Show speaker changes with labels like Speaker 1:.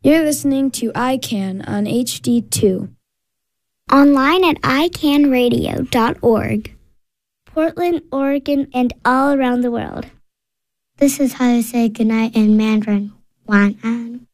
Speaker 1: You're listening to iCan on HD2.
Speaker 2: Online at icanradio.org. Portland, Oregon, and all around the world. This is how to say goodnight in Mandarin. Wan An.